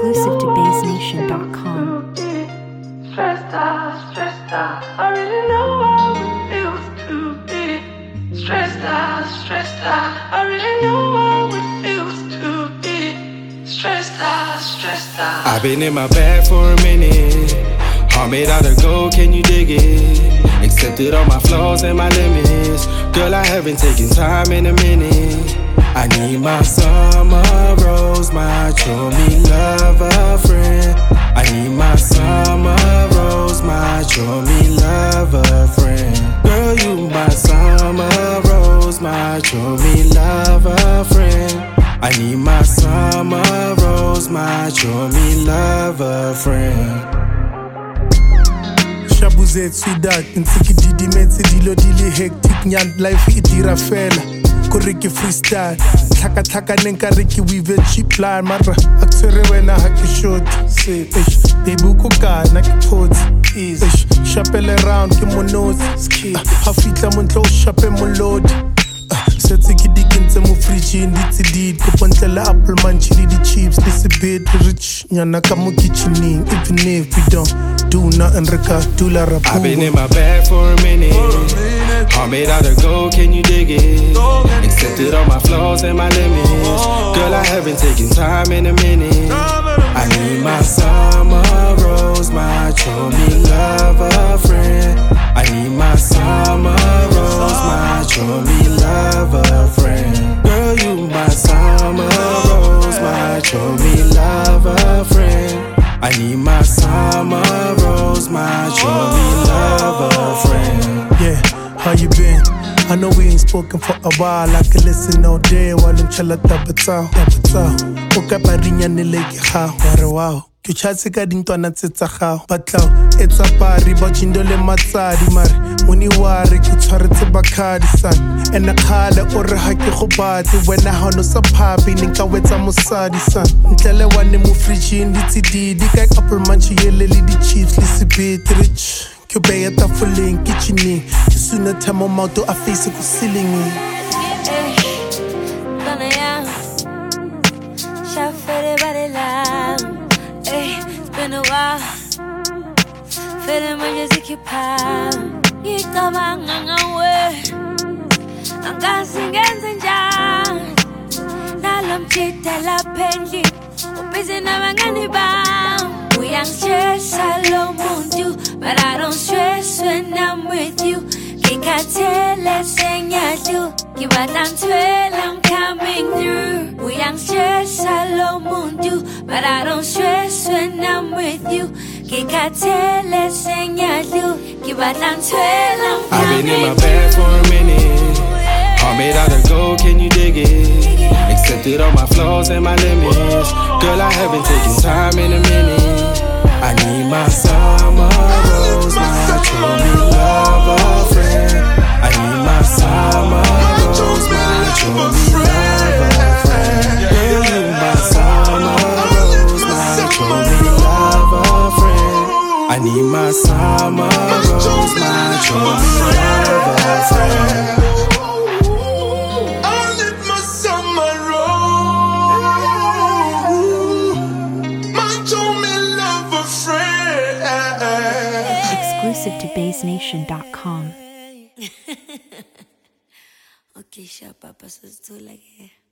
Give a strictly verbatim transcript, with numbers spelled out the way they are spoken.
Exclusive to Bass Nation dot com. Stressed out, stressed out. I really know how it feels to be stressed out, stressed out. I really know how it feels to be stressed out, stressed out. I've been in my bag for a minute. Heart made out of gold, can you dig it? Accepted all my flaws and my limits. Girl, I haven't taken time in a minute. I need my summer rose, my show me love a friend. I need my summer rose, my show me love a friend. Girl, you my summer rose, my show me love a friend. I need my summer rose, my show me love a friend. Shabuze sweetheart, ntse didi mentse dilo dili hectic nyan life itira fela. Koriki freestyle, tlhaka tlhaka nenka riki weave cheap plan mara aktsere wena ha ke short. Ish, baby ko ka na ke thotse. Ish, chapel around ke monozi. Ha fitla mo ntlo chape mo load. Setse ke dikentse mo fridge nditse did ko pontlela apple man chili di chips this a bit rich nyana ka mo kitchening even if we don't do nothing reka do la rap. I've been in my bag for a minute. Heart made out of gold, can you dig it? Accepted all my flaws and my limits. Girl, I haven't taken time in a minute. I need my summer rose, my show me love a friend. I need my summer rose, my show me love a friend. Girl, you my summer rose, my show me love a friend. I need my summer rose, my show me love a friend. Yeah, how you been? I know we ain't spoken for a while. I can listen all day while I'm chilla tapatao, tapatao. Oka parinya nileke ha, ware wow. Ke chatse ka dintwana tse tsa gago. Batlaw, etsa pari ba jindole matsadi mare. Moni ware ke tshwaretse bakhadi san. Ena khale o re ha ke go batle wena ha no sa phapi nka wetsa mosadi san. Ntlele wane mo fridge nditse didi ka apple manchi yele le di chips le sibit rich. Ke beya tafoleng kitchening. Ke suna thamo mauto a face ko ceiling. Bana ya. Shafere barela. Hey, it's been a while. Feeling my music hip hop. You come on, I'm away. I'm dancing and enjoying. Now I'm cheating, la penny. I'm busy now, I'm gonna bound. We ain't stress, I love you, but I don't stress when I'm with you. Can't tell, let's sing ya do. Give a dance well, I'm coming through. We ain't stress, I love you, but I don't stress when I'm with you. Can't tell, let's sing ya do. Give a dance well, I'm coming through. I've been in my bag for a minute. Heart made out of gold, can you dig it? Accepted all my flaws and my limits. Girl, I haven't taken time in a minute. I need my summer rose, my show me love a friend. I need my summer rose, my show me love a friend. Girl, you my summer rose, my show me love a friend. I need my summer rose, my show me love a friend. Exclusive to Bass Nation dot com. Okay, sure, Papa, so it's too like